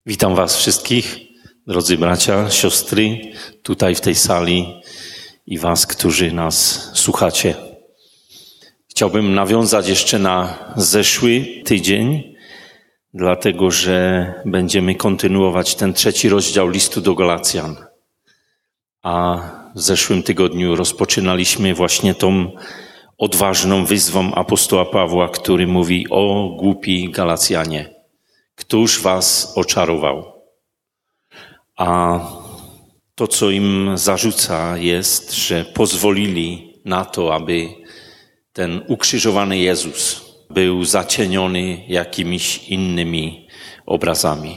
Witam Was wszystkich, drodzy bracia, siostry, tutaj w tej sali i Was, którzy nas słuchacie. Chciałbym nawiązać jeszcze na zeszły tydzień, dlatego że będziemy kontynuować ten 3 rozdział listu do Galacjan. A w zeszłym tygodniu rozpoczynaliśmy właśnie tą odważną wyzwą apostoła Pawła, który mówi: o głupi Galacjanie, któż was oczarował? A to, co im zarzuca, jest, że pozwolili na to, aby ten ukrzyżowany Jezus był zacieniony jakimiś innymi obrazami.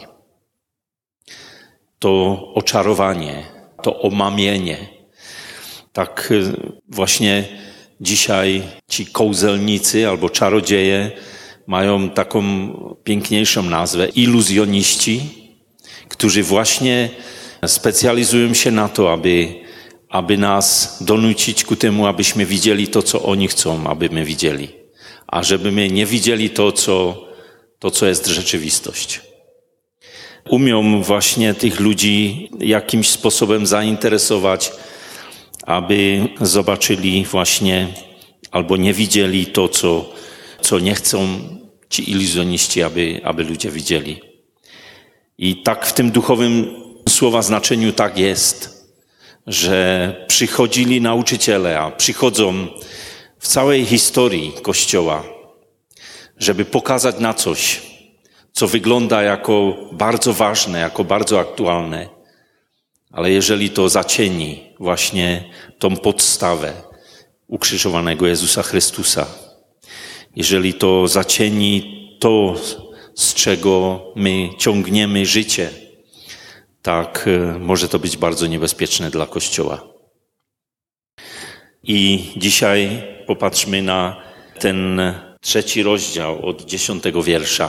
To oczarowanie, to omamienie. Tak właśnie dzisiaj ci kołzelnicy albo czarodzieje mają taką piękniejszą nazwę, iluzjoniści, którzy właśnie specjalizują się na to, aby nas donucić ku temu, abyśmy widzieli to, co oni chcą, aby my widzieli, a żeby my nie widzieli to, co jest rzeczywistość. Umią właśnie tych ludzi jakimś sposobem zainteresować, aby zobaczyli właśnie albo nie widzieli to, co nie chcą ci iluzjoniści, aby ludzie widzieli. I tak w tym duchowym słowa znaczeniu tak jest, że przychodzili nauczyciele, a przychodzą w całej historii Kościoła, żeby pokazać na coś, co wygląda jako bardzo ważne, jako bardzo aktualne. Ale jeżeli to zacieni właśnie tą podstawę ukrzyżowanego Jezusa Chrystusa, jeżeli to zacieni to, z czego my ciągniemy życie, tak może to być bardzo niebezpieczne dla Kościoła. I dzisiaj popatrzmy na ten 3 rozdział od 10 wiersza,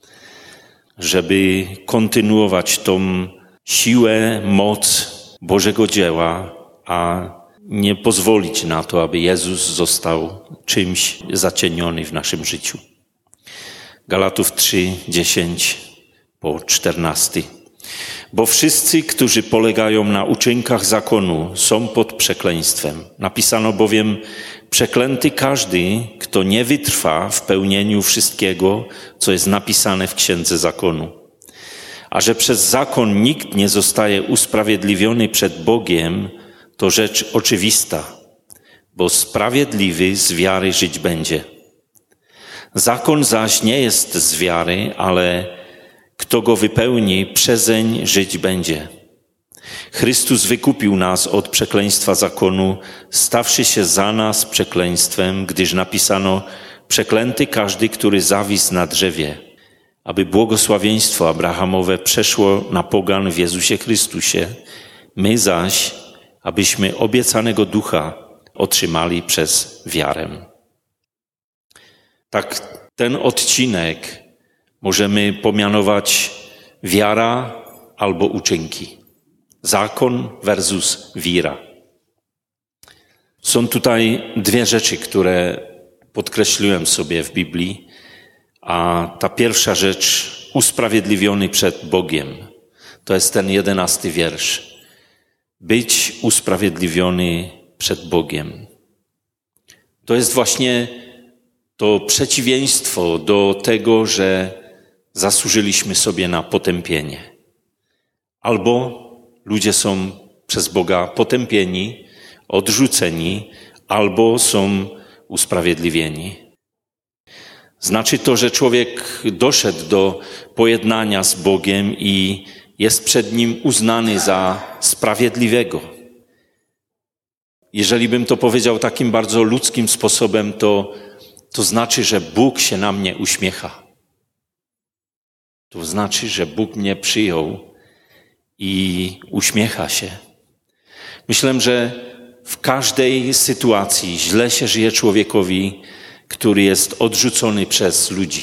żeby kontynuować tą siłę, moc Bożego dzieła, a nie pozwolić na to, aby Jezus został czymś zacieniony w naszym życiu. Galatów 3, 10-14. Bo wszyscy, którzy polegają na uczynkach zakonu, są pod przekleństwem. Napisano bowiem: przeklęty każdy, kto nie wytrwa w pełnieniu wszystkiego, co jest napisane w Księdze Zakonu. A że przez zakon nikt nie zostaje usprawiedliwiony przed Bogiem, to rzecz oczywista, bo sprawiedliwy z wiary żyć będzie. Zakon zaś nie jest z wiary, ale kto go wypełni, przezeń żyć będzie. Chrystus wykupił nas od przekleństwa zakonu, stawszy się za nas przekleństwem, gdyż napisano: przeklęty każdy, który zawisł na drzewie, aby błogosławieństwo Abrahamowe przeszło na pogan w Jezusie Chrystusie, my zaś, abyśmy obiecanego ducha otrzymali przez wiarę. Tak, ten odcinek możemy pomianować wiara albo uczynki. Zakon versus wiara. Są tutaj 2 rzeczy, które podkreśliłem sobie w Biblii, a ta pierwsza rzecz, usprawiedliwiony przed Bogiem, to jest ten 11 wiersz. Być usprawiedliwiony przed Bogiem. To jest właśnie to przeciwieństwo do tego, że zasłużyliśmy sobie na potępienie. Albo ludzie są przez Boga potępieni, odrzuceni, albo są usprawiedliwieni. Znaczy to, że człowiek doszedł do pojednania z Bogiem i jest przed Nim uznany za sprawiedliwego. Jeżeli bym to powiedział takim bardzo ludzkim sposobem, to znaczy, że Bóg się na mnie uśmiecha. To znaczy, że Bóg mnie przyjął i uśmiecha się. Myślę, że w każdej sytuacji źle się żyje człowiekowi, który jest odrzucony przez ludzi.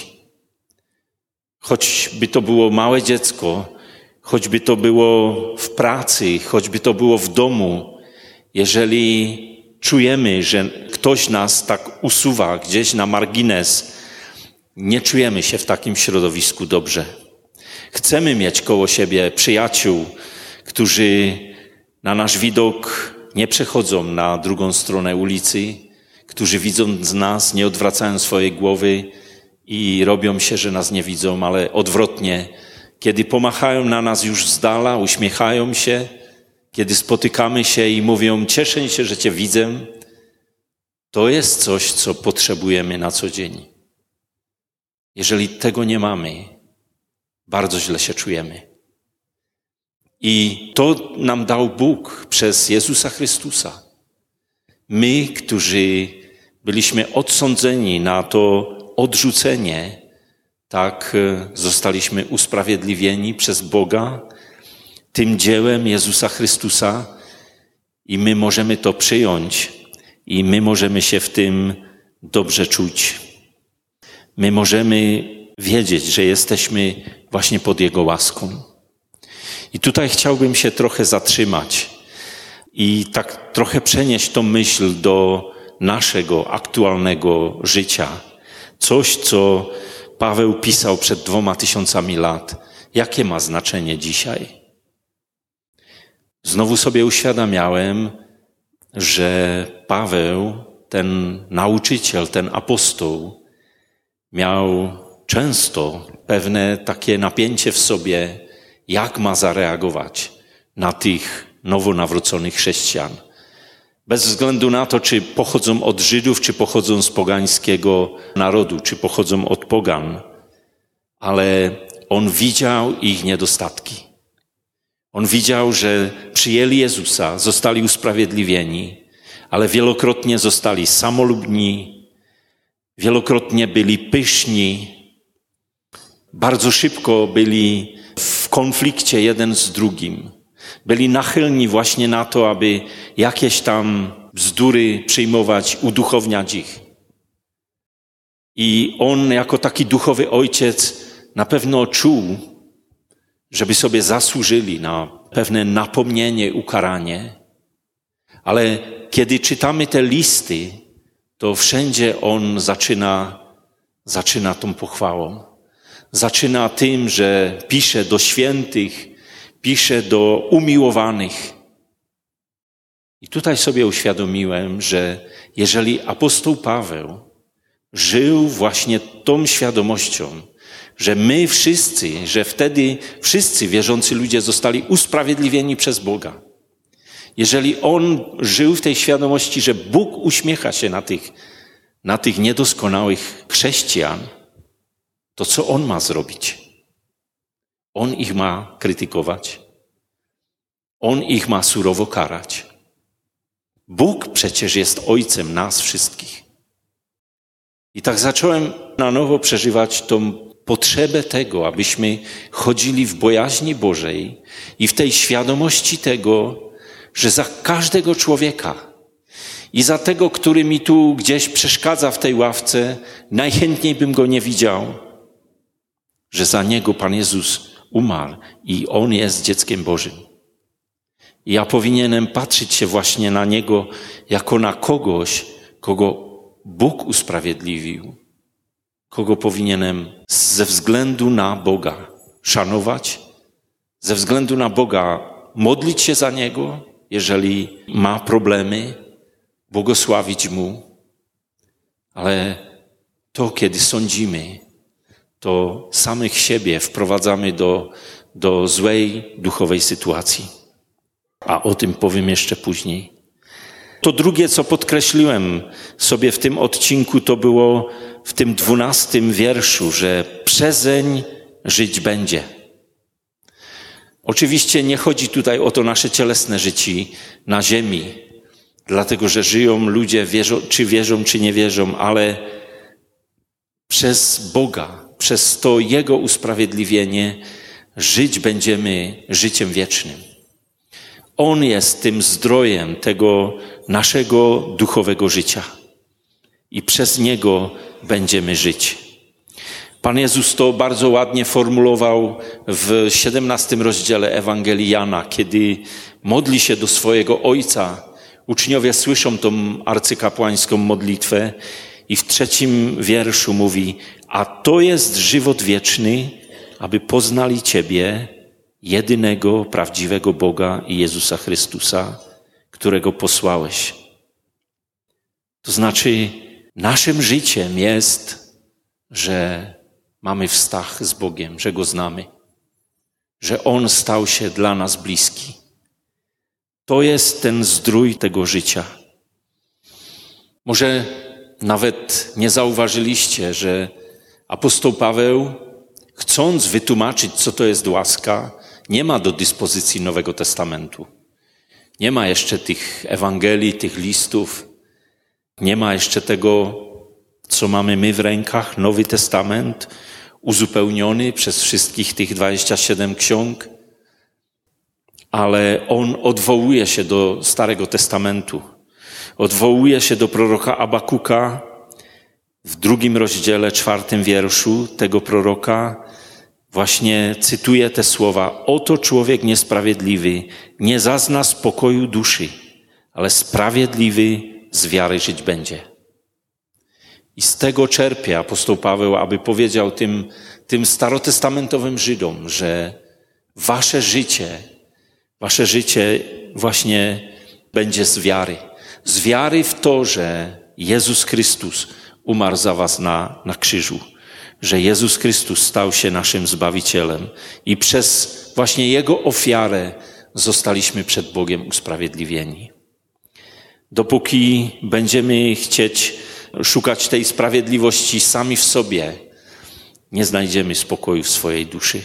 Choćby to było małe dziecko, choćby to było w pracy, choćby to było w domu, jeżeli czujemy, że ktoś nas tak usuwa gdzieś na margines, nie czujemy się w takim środowisku dobrze. Chcemy mieć koło siebie przyjaciół, którzy na nasz widok nie przechodzą na drugą stronę ulicy, którzy widząc nas nie odwracają swojej głowy i robią się, że nas nie widzą, ale odwrotnie, kiedy pomachają na nas już z dala, uśmiechają się, kiedy spotykamy się i mówią: cieszę się, że Cię widzę, to jest coś, co potrzebujemy na co dzień. Jeżeli tego nie mamy, bardzo źle się czujemy. I to nam dał Bóg przez Jezusa Chrystusa. My, którzy byliśmy odsądzeni na to odrzucenie, tak zostaliśmy usprawiedliwieni przez Boga tym dziełem Jezusa Chrystusa i my możemy to przyjąć i my możemy się w tym dobrze czuć. My możemy wiedzieć, że jesteśmy właśnie pod Jego łaską. I tutaj chciałbym się trochę zatrzymać i tak trochę przenieść tą myśl do naszego aktualnego życia. Coś, co Paweł pisał przed 2000 lat. Jakie ma znaczenie dzisiaj? Znowu sobie uświadamiałem, że Paweł, ten nauczyciel, ten apostoł, miał często pewne takie napięcie w sobie, jak ma zareagować na tych nowo nawróconych chrześcijan. Bez względu na to, czy pochodzą od Żydów, czy pochodzą z pogańskiego narodu, czy pochodzą od pogan. Ale on widział ich niedostatki. On widział, że przyjęli Jezusa, zostali usprawiedliwieni, ale wielokrotnie zostali samolubni, wielokrotnie byli pyszni, bardzo szybko byli w konflikcie jeden z drugim. Byli nachylni właśnie na to, aby jakieś tam bzdury przyjmować, uduchowniać ich. I on jako taki duchowy ojciec na pewno czuł, żeby sobie zasłużyli na pewne napomnienie, ukaranie. Ale kiedy czytamy te listy, to wszędzie on zaczyna tą pochwałą. Zaczyna tym, że pisze do świętych, pisze do umiłowanych. I tutaj sobie uświadomiłem, że jeżeli apostoł Paweł żył właśnie tą świadomością, że my wszyscy, że wtedy wszyscy wierzący ludzie zostali usprawiedliwieni przez Boga. Jeżeli on żył w tej świadomości, że Bóg uśmiecha się na tych niedoskonałych chrześcijan, to co on ma zrobić? On ich ma krytykować. On ich ma surowo karać. Bóg przecież jest Ojcem nas wszystkich. I tak zacząłem na nowo przeżywać tą potrzebę tego, abyśmy chodzili w bojaźni Bożej i w tej świadomości tego, że za każdego człowieka i za tego, który mi tu gdzieś przeszkadza w tej ławce, najchętniej bym go nie widział, że za niego Pan Jezus umarł i on jest dzieckiem Bożym. I ja powinienem patrzeć się właśnie na niego jako na kogoś, kogo Bóg usprawiedliwił, kogo powinienem ze względu na Boga szanować, ze względu na Boga modlić się za niego, jeżeli ma problemy, błogosławić mu. Ale to, kiedy sądzimy, to samych siebie wprowadzamy do złej duchowej sytuacji. A o tym powiem jeszcze później. To drugie, co podkreśliłem sobie w tym odcinku, to było w tym 12 wierszu, że przezeń żyć będzie. Oczywiście nie chodzi tutaj o to nasze cielesne życie na ziemi, dlatego że żyją ludzie, wierzą, czy nie wierzą, ale przez Boga, przez to Jego usprawiedliwienie żyć będziemy życiem wiecznym. On jest tym zdrojem tego naszego duchowego życia i przez Niego będziemy żyć. Pan Jezus to bardzo ładnie formułował w 17 rozdziale Ewangelii Jana, kiedy modli się do swojego Ojca. Uczniowie słyszą tą arcykapłańską modlitwę i w 3 wierszu mówi: a to jest żywot wieczny, aby poznali Ciebie, jedynego, prawdziwego Boga i Jezusa Chrystusa, którego posłałeś. To znaczy, naszym życiem jest, że mamy wstach z Bogiem, że Go znamy, że On stał się dla nas bliski. To jest ten zdrój tego życia. Może nawet nie zauważyliście, że apostoł Paweł, chcąc wytłumaczyć, co to jest łaska, nie ma do dyspozycji Nowego Testamentu. Nie ma jeszcze tych Ewangelii, tych listów. Nie ma jeszcze tego, co mamy my w rękach, Nowy Testament, uzupełniony przez wszystkich tych 27 ksiąg. Ale on odwołuje się do Starego Testamentu. Odwołuje się do proroka Abakuka. W 2 rozdziale, 4 wierszu tego proroka właśnie cytuje te słowa: oto człowiek niesprawiedliwy nie zazna spokoju duszy, ale sprawiedliwy z wiary żyć będzie. I z tego czerpie apostoł Paweł, aby powiedział tym starotestamentowym Żydom, że wasze życie właśnie będzie z wiary. Z wiary w to, że Jezus Chrystus umarł za was na krzyżu. Że Jezus Chrystus stał się naszym Zbawicielem i przez właśnie Jego ofiarę zostaliśmy przed Bogiem usprawiedliwieni. Dopóki będziemy chcieć szukać tej sprawiedliwości sami w sobie, nie znajdziemy spokoju w swojej duszy.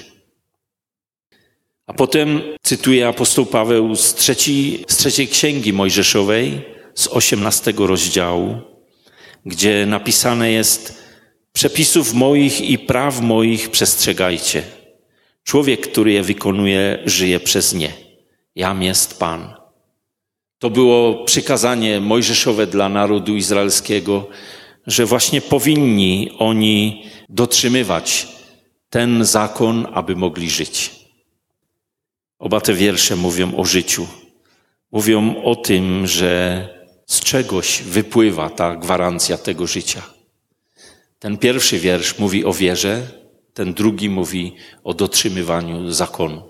A potem cytuję apostoł Paweł z trzeciej księgi Mojżeszowej, z 18 rozdziału, gdzie napisane jest: przepisów moich i praw moich przestrzegajcie. Człowiek, który je wykonuje, żyje przez nie. Jam jest Pan. To było przykazanie mojżeszowe dla narodu izraelskiego, że właśnie powinni oni dotrzymywać ten zakon, aby mogli żyć. Oba te wiersze mówią o życiu. Mówią o tym, że z czegoś wypływa ta gwarancja tego życia. Ten pierwszy wiersz mówi o wierze, ten drugi mówi o dotrzymywaniu zakonu.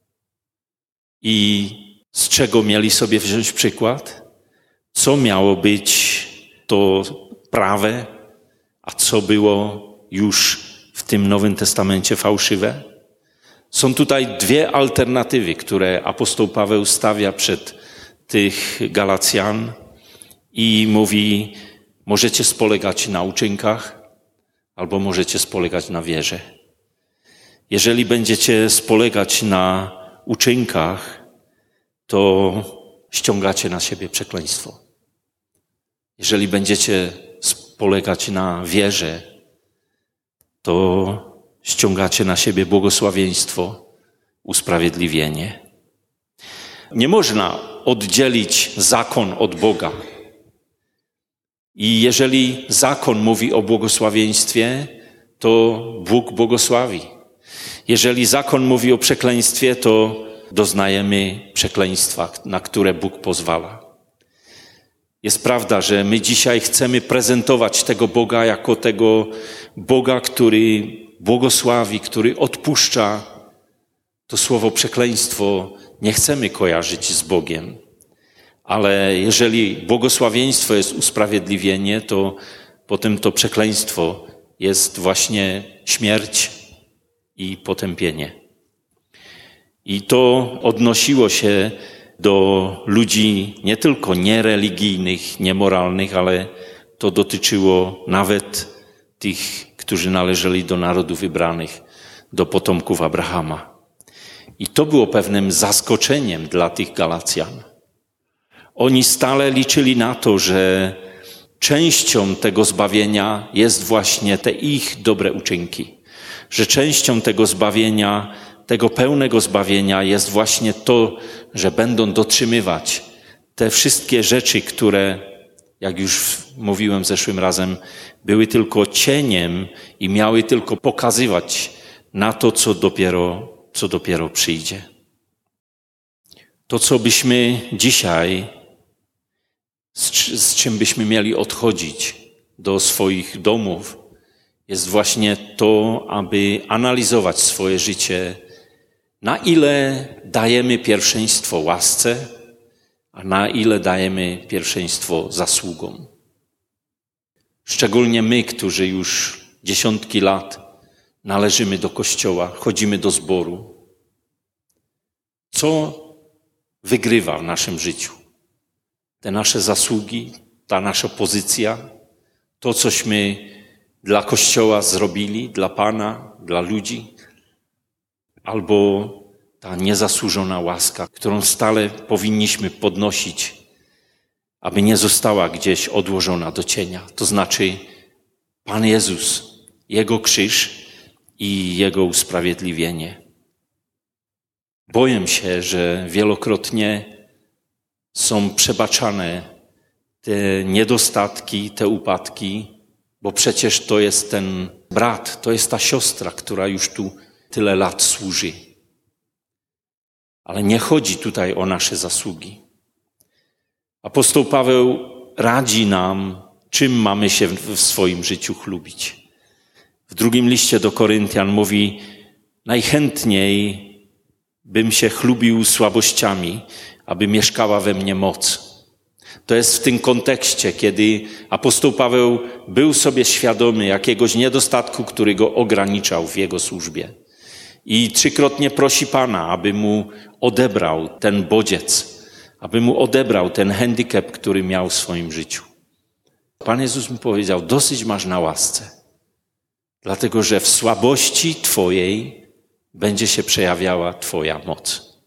I z czego mieli sobie wziąć przykład? Co miało być to prawe, a co było już w tym Nowym Testamencie fałszywe? Są tutaj dwie alternatywy, które apostoł Paweł stawia przed tych Galacjan i mówi: możecie spolegać na uczynkach, albo możecie spolegać na wierze. Jeżeli będziecie spolegać na uczynkach, to ściągacie na siebie przekleństwo. Jeżeli będziecie spolegać na wierze, to ściągacie na siebie błogosławieństwo, usprawiedliwienie. Nie można oddzielić zakon od Boga. I jeżeli zakon mówi o błogosławieństwie, to Bóg błogosławi. Jeżeli zakon mówi o przekleństwie, to doznajemy przekleństwa, na które Bóg pozwala. Jest prawda, że my dzisiaj chcemy prezentować tego Boga jako tego Boga, który błogosławi, który odpuszcza. To słowo przekleństwo nie chcemy kojarzyć z Bogiem. Ale jeżeli błogosławieństwo jest usprawiedliwienie, to potem to przekleństwo jest właśnie śmierć i potępienie. I to odnosiło się do ludzi nie tylko niereligijnych, niemoralnych, ale to dotyczyło nawet tych, którzy należeli do narodów wybranych, do potomków Abrahama. I to było pewnym zaskoczeniem dla tych Galacjan. Oni stale liczyli na to, że częścią tego zbawienia jest właśnie te ich dobre uczynki. Że częścią tego zbawienia, tego pełnego zbawienia jest właśnie to, że będą dotrzymywać te wszystkie rzeczy, które, jak już mówiłem zeszłym razem, były tylko cieniem i miały tylko pokazywać na to, co dopiero przyjdzie. To, co byśmy dzisiaj, z czym byśmy mieli odchodzić do swoich domów jest właśnie to, aby analizować swoje życie, na ile dajemy pierwszeństwo łasce, a na ile dajemy pierwszeństwo zasługom. Szczególnie my, którzy już dziesiątki lat należymy do Kościoła, chodzimy do zboru. Co wygrywa w naszym życiu? Te nasze zasługi, ta nasza pozycja, to cośmy dla Kościoła zrobili, dla Pana, dla ludzi, albo ta niezasłużona łaska, którą stale powinniśmy podnosić, aby nie została gdzieś odłożona do cienia. To znaczy Pan Jezus, Jego krzyż i Jego usprawiedliwienie. Boję się, że wielokrotnie są przebaczane te niedostatki, te upadki, bo przecież to jest ten brat, to jest ta siostra, która już tu tyle lat służy. Ale nie chodzi tutaj o nasze zasługi. Apostoł Paweł radzi nam, czym mamy się w swoim życiu chlubić. W drugim liście do Koryntian mówi, najchętniej bym się chlubił słabościami, aby mieszkała we mnie moc. To jest w tym kontekście, kiedy apostoł Paweł był sobie świadomy jakiegoś niedostatku, który go ograniczał w jego służbie. I trzykrotnie prosi Pana, aby mu odebrał ten bodziec, aby mu odebrał ten handicap, który miał w swoim życiu. Pan Jezus mu powiedział, dosyć masz na łasce, dlatego że w słabości Twojej będzie się przejawiała Twoja moc.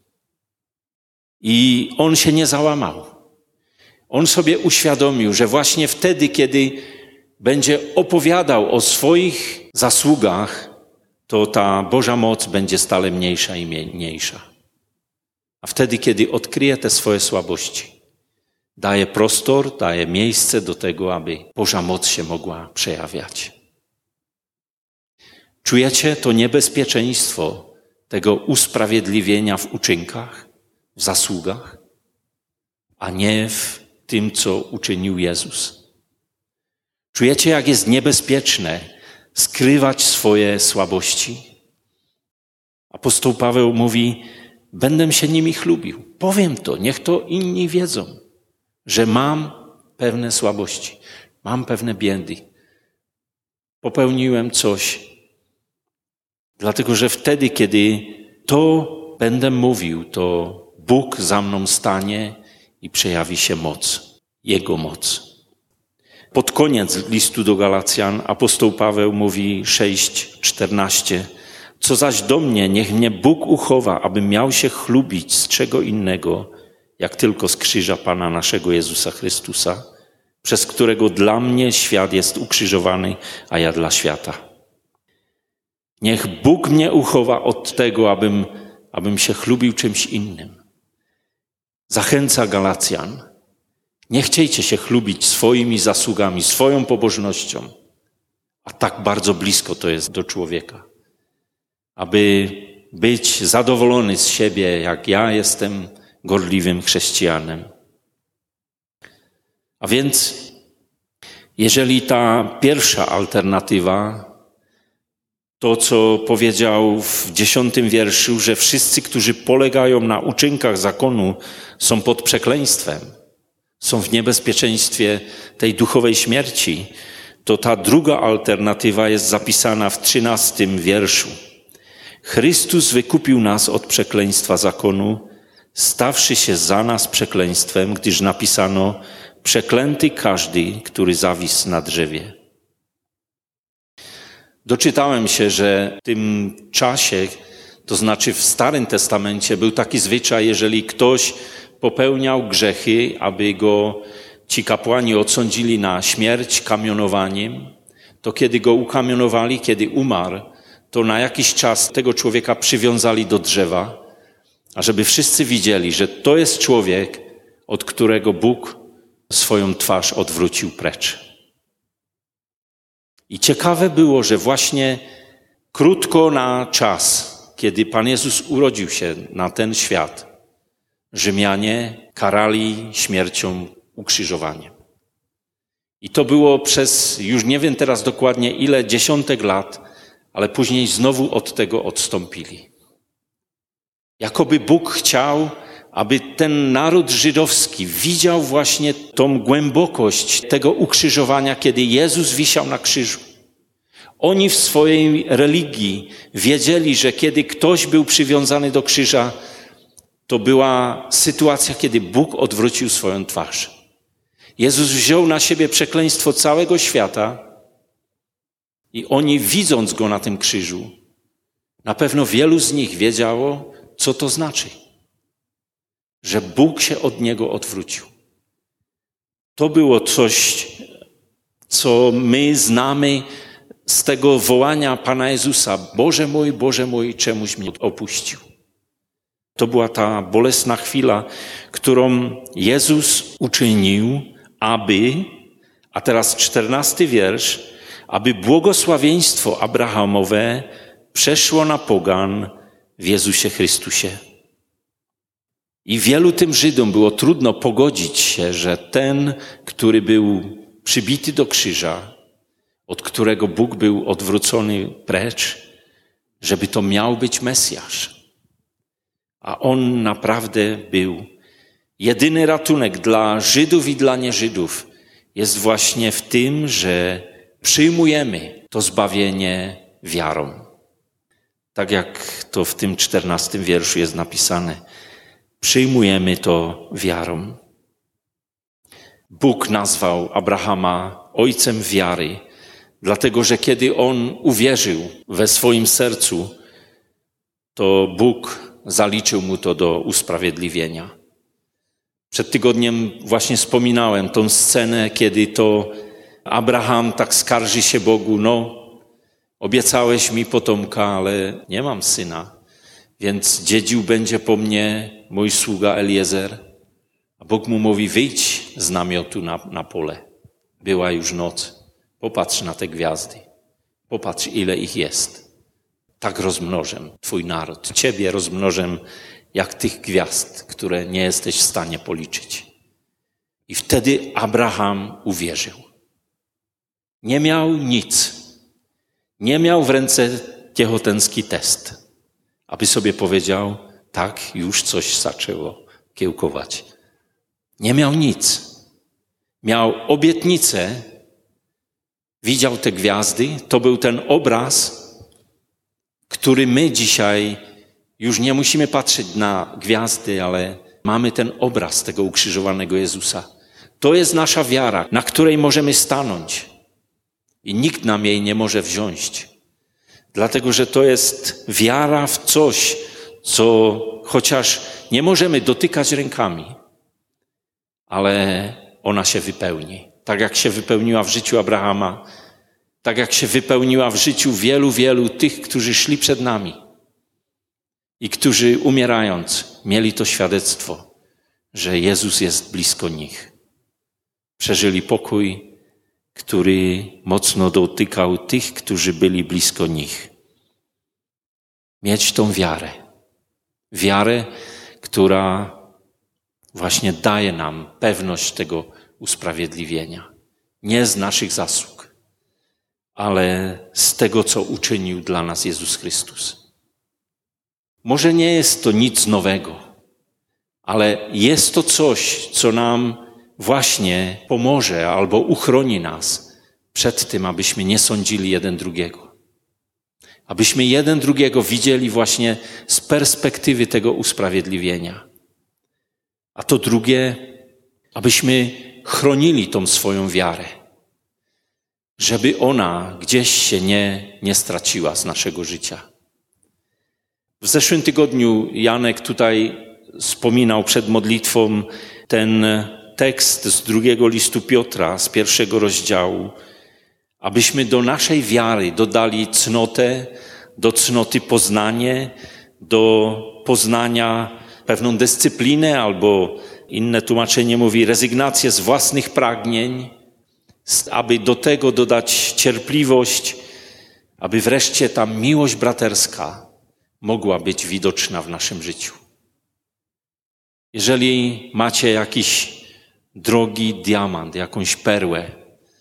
I on się nie załamał. On sobie uświadomił, że właśnie wtedy, kiedy będzie opowiadał o swoich zasługach, to ta Boża moc będzie stale mniejsza i mniejsza. A wtedy, kiedy odkryje te swoje słabości, daje prostor, daje miejsce do tego, aby Boża moc się mogła przejawiać. Czujecie to niebezpieczeństwo tego usprawiedliwienia w uczynkach, w zasługach, a nie w tym, co uczynił Jezus. Czujecie, jak jest niebezpieczne skrywać swoje słabości? Apostoł Paweł mówi, będę się nimi chlubił. Powiem to, niech to inni wiedzą, że mam pewne słabości, mam pewne biedy. Popełniłem coś, dlatego że wtedy, kiedy to będę mówił, to Bóg za mną stanie i przejawi się moc, Jego moc. Pod koniec listu do Galacjan apostoł Paweł mówi 6:14. Co zaś do mnie, niech mnie Bóg uchowa, abym miał się chlubić z czego innego, jak tylko z krzyża Pana naszego Jezusa Chrystusa, przez którego dla mnie świat jest ukrzyżowany, a ja dla świata. Niech Bóg mnie uchowa od tego, abym się chlubił czymś innym. Zachęca Galacjan. Nie chciejcie się chlubić swoimi zasługami, swoją pobożnością, a tak bardzo blisko to jest do człowieka. Aby być zadowolony z siebie, jak ja jestem gorliwym chrześcijanem. A więc, jeżeli ta pierwsza alternatywa, to co powiedział w 10 wierszu, że wszyscy, którzy polegają na uczynkach zakonu, są pod przekleństwem, są w niebezpieczeństwie tej duchowej śmierci, to ta druga alternatywa jest zapisana w 13 wierszu. Chrystus wykupił nas od przekleństwa zakonu, stawszy się za nas przekleństwem, gdyż napisano, przeklęty każdy, który zawisł na drzewie. Doczytałem się, że w tym czasie, to znaczy w Starym Testamencie, był taki zwyczaj, jeżeli ktoś popełniał grzechy, aby go ci kapłani odsądzili na śmierć kamionowaniem, to kiedy go ukamionowali, kiedy umarł, to na jakiś czas tego człowieka przywiązali do drzewa, ażeby wszyscy widzieli, że to jest człowiek, od którego Bóg swoją twarz odwrócił precz. I ciekawe było, że właśnie krótko na czas, kiedy Pan Jezus urodził się na ten świat, Rzymianie karali śmiercią, ukrzyżowaniem. I to było przez, już nie wiem teraz dokładnie ile, dziesiątek lat, ale później znowu od tego odstąpili. Jakoby Bóg chciał, aby ten naród żydowski widział właśnie tą głębokość tego ukrzyżowania, kiedy Jezus wisiał na krzyżu. Oni w swojej religii wiedzieli, że kiedy ktoś był przywiązany do krzyża, to była sytuacja, kiedy Bóg odwrócił swoją twarz. Jezus wziął na siebie przekleństwo całego świata i oni, widząc Go na tym krzyżu, na pewno wielu z nich wiedziało, co to znaczy, że Bóg się od Niego odwrócił. To było coś, co my znamy z tego wołania Pana Jezusa: Boże mój, czemuś mnie opuścił. To była ta bolesna chwila, którą Jezus uczynił, a teraz 14 wiersz, aby błogosławieństwo Abrahamowe przeszło na pogan w Jezusie Chrystusie. I wielu tym Żydom było trudno pogodzić się, że ten, który był przybity do krzyża, od którego Bóg był odwrócony precz, żeby to miał być Mesjasz. A On naprawdę był. Jedyny ratunek dla Żydów i dla nieżydów jest właśnie w tym, że przyjmujemy to zbawienie wiarą. Tak jak to w tym 14 wierszu jest napisane. Przyjmujemy to wiarą. Bóg nazwał Abrahama ojcem wiary, dlatego że kiedy on uwierzył we swoim sercu, to Bóg zaliczył mu to do usprawiedliwienia. Przed tygodniem właśnie wspominałem tą scenę, kiedy to Abraham tak skarży się Bogu: obiecałeś mi potomka, ale nie mam syna, więc dziedził będzie po mnie mój sługa Eliezer. A Bóg mu mówi: wyjdź z namiotu na pole. Była już noc. Popatrz na te gwiazdy. Popatrz, ile ich jest. Tak rozmnożę twój naród. Ciebie rozmnożę jak tych gwiazd, które nie jesteś w stanie policzyć. I wtedy Abraham uwierzył. Nie miał nic. Nie miał w ręce tiechotenski test, aby sobie powiedział: tak, już coś zaczęło kiełkować. Nie miał nic. Miał obietnicę, widział te gwiazdy. To był ten obraz, który my dzisiaj już nie musimy patrzeć na gwiazdy, ale mamy ten obraz tego ukrzyżowanego Jezusa. To jest nasza wiara, na której możemy stanąć i nikt nam jej nie może wziąć. Dlatego, że to jest wiara w coś, co chociaż nie możemy dotykać rękami, ale ona się wypełni. Tak jak się wypełniła w życiu Abrahama, tak jak się wypełniła w życiu wielu tych, którzy szli przed nami i którzy umierając mieli to świadectwo, że Jezus jest blisko nich. Przeżyli pokój, który mocno dotykał tych, którzy byli blisko nich. Mieć tą wiarę. Wiarę, która właśnie daje nam pewność tego usprawiedliwienia. Nie z naszych zasług, ale z tego, co uczynił dla nas Jezus Chrystus. Może nie jest to nic nowego, ale jest to coś, co nam właśnie pomoże albo uchroni nas przed tym, abyśmy nie sądzili jeden drugiego. Abyśmy jeden drugiego widzieli właśnie z perspektywy tego usprawiedliwienia. A to drugie, abyśmy chronili tą swoją wiarę, żeby ona gdzieś się nie straciła z naszego życia. W zeszłym tygodniu Janek tutaj wspominał przed modlitwą ten tekst z 2 listu Piotra, z 1 rozdziału, abyśmy do naszej wiary dodali cnotę, do cnoty poznanie, do poznania pewną dyscyplinę, albo inne tłumaczenie mówi rezygnację z własnych pragnień, aby do tego dodać cierpliwość, aby wreszcie ta miłość braterska mogła być widoczna w naszym życiu. Jeżeli macie jakiś drogi diamant, jakąś perłę,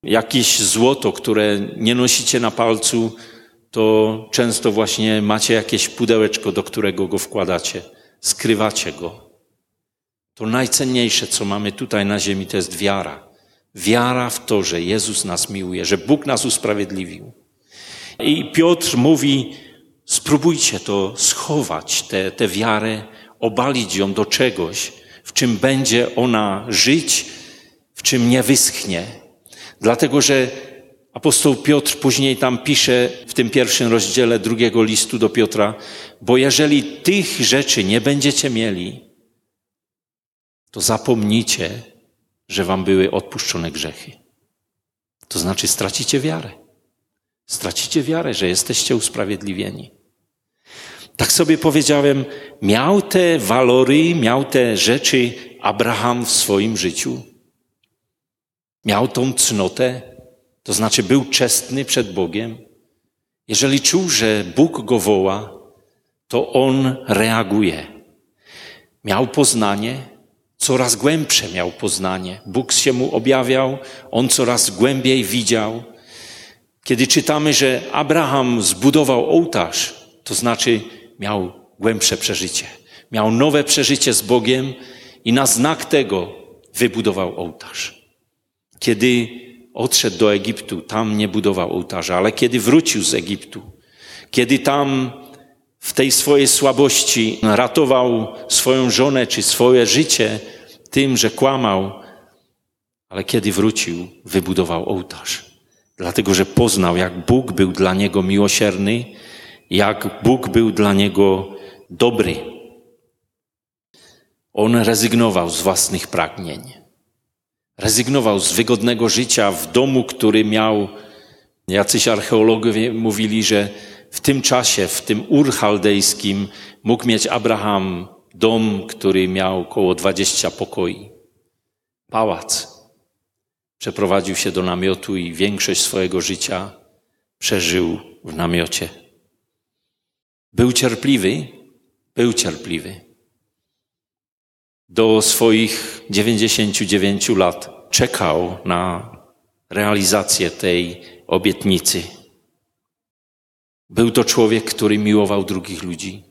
jakieś złoto, które nie nosicie na palcu, to często właśnie macie jakieś pudełeczko, do którego go wkładacie. Skrywacie go. To najcenniejsze, co mamy tutaj na ziemi, to jest wiara. Wiara w to, że Jezus nas miłuje, że Bóg nas usprawiedliwił. I Piotr mówi, spróbujcie to schować, tę wiarę, obalić ją do czegoś, w czym będzie ona żyć, w czym nie wyschnie. Dlatego, że apostoł Piotr później tam pisze w tym 1 rozdziale 2 listu do Piotra, bo jeżeli tych rzeczy nie będziecie mieli, to zapomnicie, że wam były odpuszczone grzechy. To znaczy stracicie wiarę. Stracicie wiarę, że jesteście usprawiedliwieni. Tak sobie powiedziałem, miał te walory, miał te rzeczy Abraham w swoim życiu. Miał tą cnotę, to znaczy był czestny przed Bogiem. Jeżeli czuł, że Bóg go woła, to on reaguje. Miał poznanie, coraz głębsze miał poznanie. Bóg się mu objawiał, on coraz głębiej widział. Kiedy czytamy, że Abraham zbudował ołtarz, to znaczy miał głębsze przeżycie. Miał nowe przeżycie z Bogiem i na znak tego wybudował ołtarz. Kiedy odszedł do Egiptu, tam nie budował ołtarza, ale kiedy wrócił z Egiptu, kiedy tam w tej swojej słabości ratował swoją żonę czy swoje życie tym, że kłamał, ale kiedy wrócił, wybudował ołtarz. Dlatego, że poznał, jak Bóg był dla niego miłosierny, jak Bóg był dla niego dobry. On rezygnował z własnych pragnień. Rezygnował z wygodnego życia w domu, który miał, jacyś archeologowie mówili, że w tym czasie, w tym Ur Chaldejskim mógł mieć Abraham dom, który miał około 20 pokoi. Pałac. Przeprowadził się do namiotu i większość swojego życia przeżył w namiocie. Był cierpliwy. Do swoich 99 lat czekał na realizację tej obietnicy. Był to człowiek, który miłował drugich ludzi.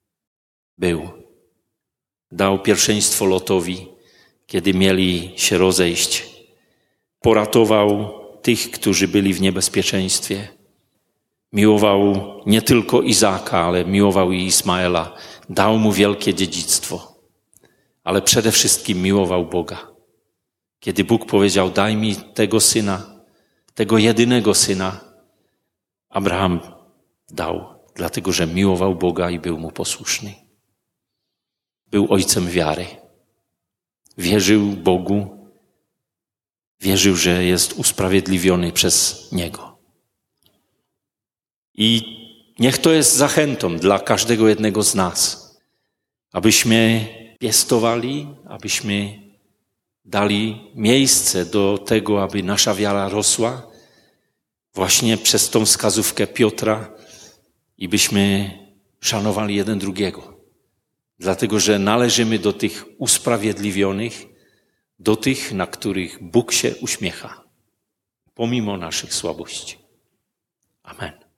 Dał pierwszeństwo Lotowi, kiedy mieli się rozejść. Poratował tych, którzy byli w niebezpieczeństwie. Miłował nie tylko Izaaka, ale miłował i Ismaela. Dał mu wielkie dziedzictwo. Ale przede wszystkim miłował Boga. Kiedy Bóg powiedział, daj mi tego syna, tego jedynego syna, Abraham dał, dlatego że miłował Boga i był mu posłuszny. Był ojcem wiary. Wierzył Bogu, wierzył, że jest usprawiedliwiony przez Niego. I niech to jest zachętą dla każdego jednego z nas, abyśmy piestowali, abyśmy dali miejsce do tego, aby nasza wiara rosła właśnie przez tą wskazówkę Piotra i byśmy szanowali jeden drugiego. Dlatego, że należymy do tych usprawiedliwionych, do tych, na których Bóg się uśmiecha, pomimo naszych słabości. Amen.